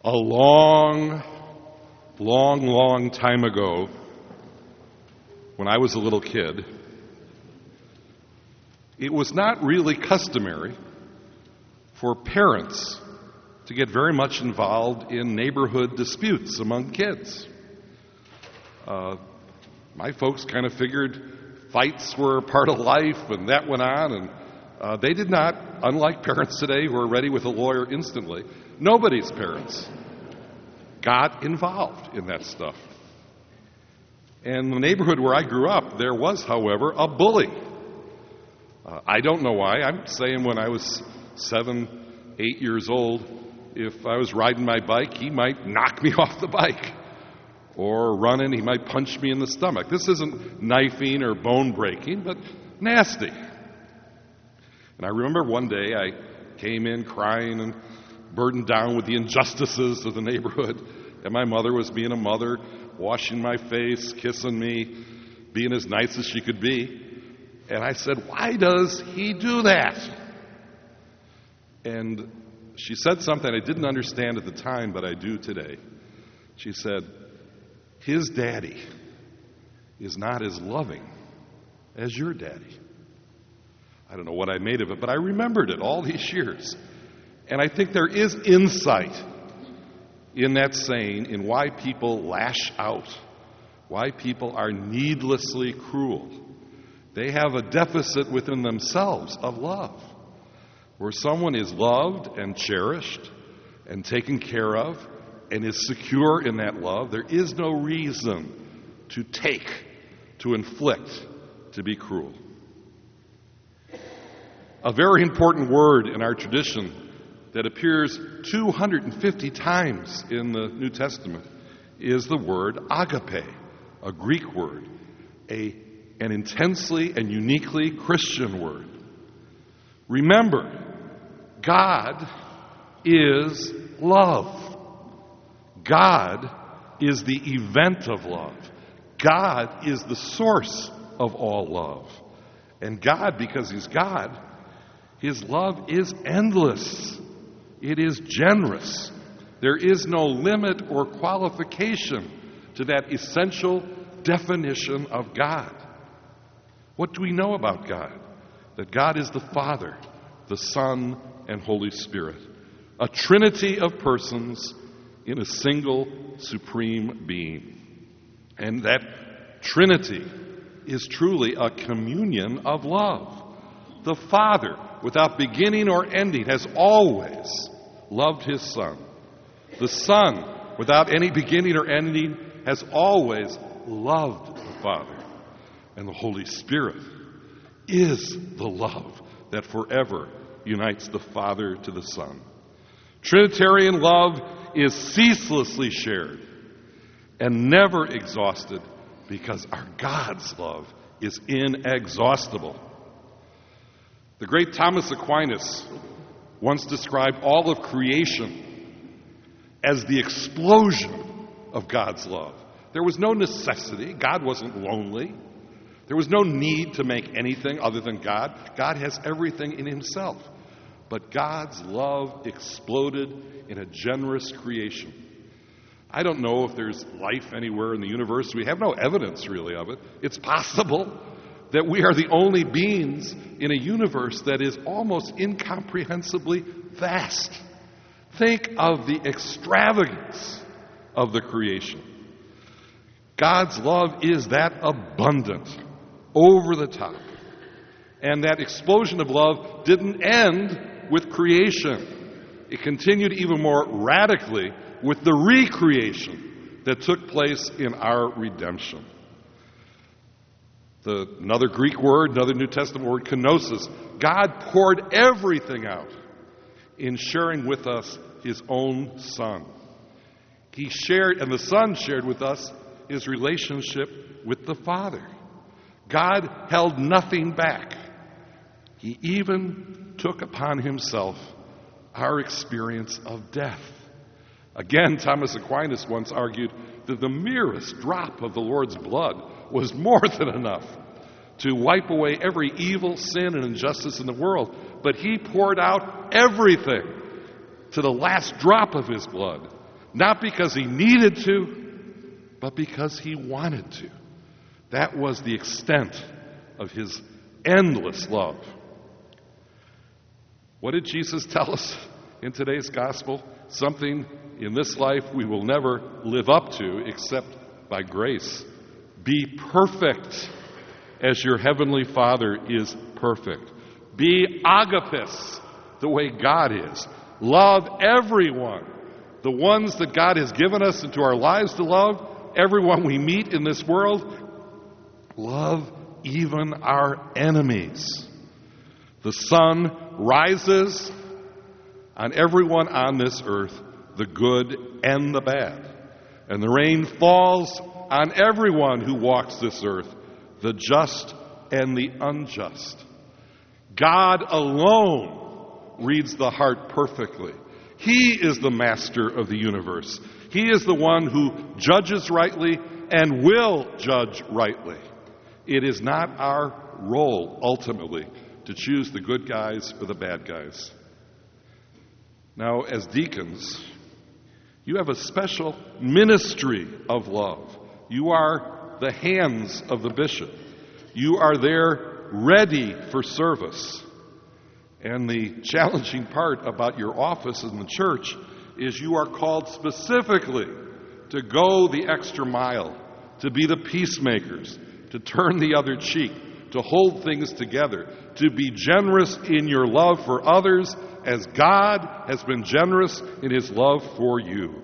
A long, long time ago, when I was a little kid, it was not really customary for parents to get very much involved in neighborhood disputes among kids. My folks kind of figured fights were a part of life, and that went on, and they did not, unlike parents today who are ready with a lawyer instantly, nobody's parents got involved in that stuff. And in the neighborhood where I grew up, there was, however, a bully. I don't know why. I'm saying when I was 7, 8 years old, if I was riding my bike, he might knock me off the bike. Or running, he might punch me in the stomach. This isn't knifing or bone breaking, but nasty. And I remember one day I came in crying and burdened down with the injustices of the neighborhood, and my mother was being a mother, washing my face, kissing me, being as nice as she could be. And I said, "Why does he do that?" And she said something I didn't understand at the time, but I do today. She said, "His daddy is not as loving as your daddy." I don't know what I made of it, but I remembered it all these years. And I think there is insight in that saying, in why people lash out, why people are needlessly cruel. They have a deficit within themselves of love. Where someone is loved and cherished and taken care of and is secure in that love, there is no reason to take, to inflict, to be cruel. A very important word in our tradition that appears 250 times in the New Testament is the word agape, a Greek word, an intensely and uniquely Christian word. Remember, God is love. God is the event of love. God is the source of all love. And God, because He's God, His love is endless. It is generous. There is no limit or qualification to that essential definition of God. What do we know about God? That God is the Father, the Son, and Holy Spirit, a trinity of persons in a single supreme being. And that trinity is truly a communion of love. The Father, without beginning or ending, has always loved His Son. The Son, without any beginning or ending, has always loved the Father. And the Holy Spirit is the love that forever unites the Father to the Son. Trinitarian love is ceaselessly shared and never exhausted because our God's love is inexhaustible. The great Thomas Aquinas once described all of creation as the explosion of God's love. There was no necessity. God wasn't lonely. There was no need to make anything other than God. God has everything in Himself. But God's love exploded in a generous creation. I don't know if there's life anywhere in the universe. We have no evidence, really, of it. It's possible that we are the only beings in a universe that is almost incomprehensibly vast. Think of the extravagance of the creation. God's love is that abundant, over the top. And that explosion of love didn't end with creation. It continued even more radically with the recreation that took place in our redemption. Another Greek word, another New Testament word, kenosis. God poured everything out in sharing with us His own Son. He shared, and the Son shared with us His relationship with the Father. God held nothing back. He even took upon Himself our experience of death. Again, Thomas Aquinas once argued that the merest drop of the Lord's blood was more than enough to wipe away every evil, sin, and injustice in the world. But He poured out everything to the last drop of His blood. Not because he needed to, but because he wanted to. That was the extent of his endless love. What did Jesus tell us in today's gospel? Something in this life we will never live up to except by grace. Be perfect as your heavenly Father is perfect. Be agapes, the way God is. Love everyone, the ones that God has given us into our lives to love, everyone we meet in this world. Love even our enemies. The sun rises on everyone on this earth, the good and the bad. And the rain falls on everyone who walks this earth, the just and the unjust. God alone reads the heart perfectly. He is the master of the universe. He is the one who judges rightly and will judge rightly. It is not our role, ultimately, to choose the good guys or the bad guys. Now, as deacons, you have a special ministry of love. You are the hands of the bishop. You are there ready for service. And the challenging part about your office in the church is you are called specifically to go the extra mile, to be the peacemakers, to turn the other cheek, to hold things together, to be generous in your love for others as God has been generous in his love for you.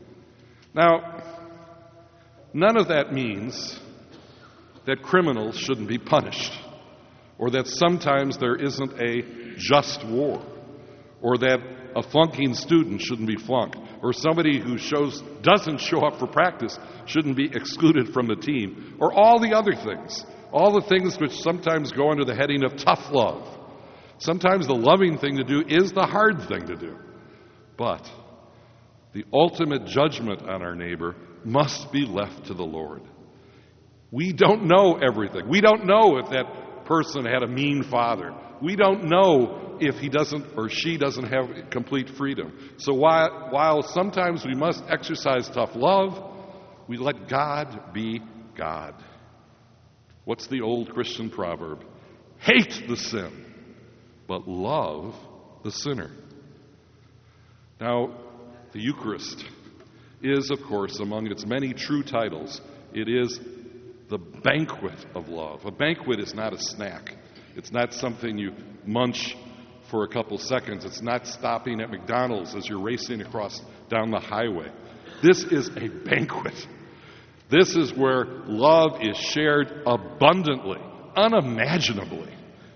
Now, none of that means that criminals shouldn't be punished, or that sometimes there isn't a just war, or that a flunking student shouldn't be flunked, or somebody who doesn't show up for practice shouldn't be excluded from the team, or all the other things. All the things which sometimes go under the heading of tough love. Sometimes the loving thing to do is the hard thing to do. But the ultimate judgment on our neighbor must be left to the Lord. We don't know everything. We don't know if that person had a mean father. We don't know if he doesn't or she doesn't have complete freedom. So while sometimes we must exercise tough love, we let God be God. What's the old Christian proverb? Hate the sin, but love the sinner. Now, the Eucharist is, of course, among its many true titles, it is the banquet of love. A banquet is not a snack. It's not something you munch for a couple seconds. It's not stopping at McDonald's as you're racing down the highway. This is a banquet. This is where love is shared abundantly, unimaginably.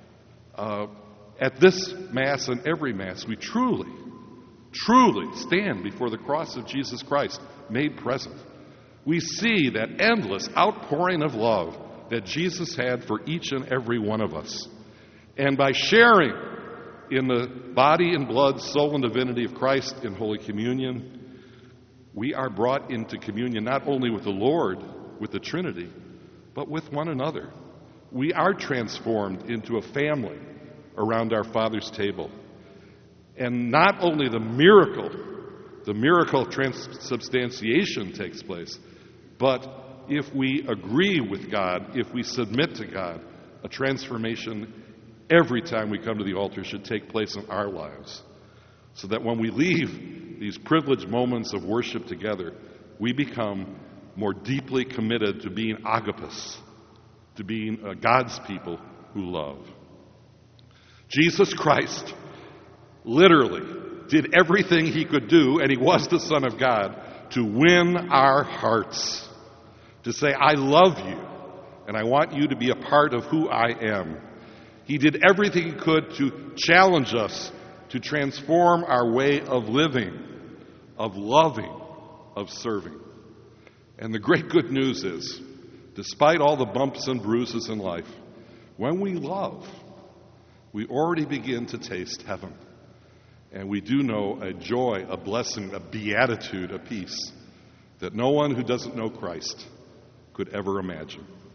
At this Mass and every Mass, we truly stand before the cross of Jesus Christ made present. We see that endless outpouring of love that Jesus had for each and every one of us. And by sharing in the body and blood, soul and divinity of Christ in Holy Communion, we are brought into communion not only with the Lord, with the Trinity, but with one another. We are transformed into a family around our Father's table. And not only the miracle of transubstantiation takes place, but if we agree with God, if we submit to God, a transformation every time we come to the altar should take place in our lives. So that when we leave these privileged moments of worship together, we become more deeply committed to being agapes, to being God's people who love. Jesus Christ literally did everything he could do, and he was the Son of God, to win our hearts, to say, I love you, and I want you to be a part of who I am. He did everything he could to challenge us to transform our way of living, of loving, of serving. And the great good news is, despite all the bumps and bruises in life, when we love, we already begin to taste heaven. And we do know a joy, a blessing, a beatitude, a peace that no one who doesn't know Christ could ever imagine.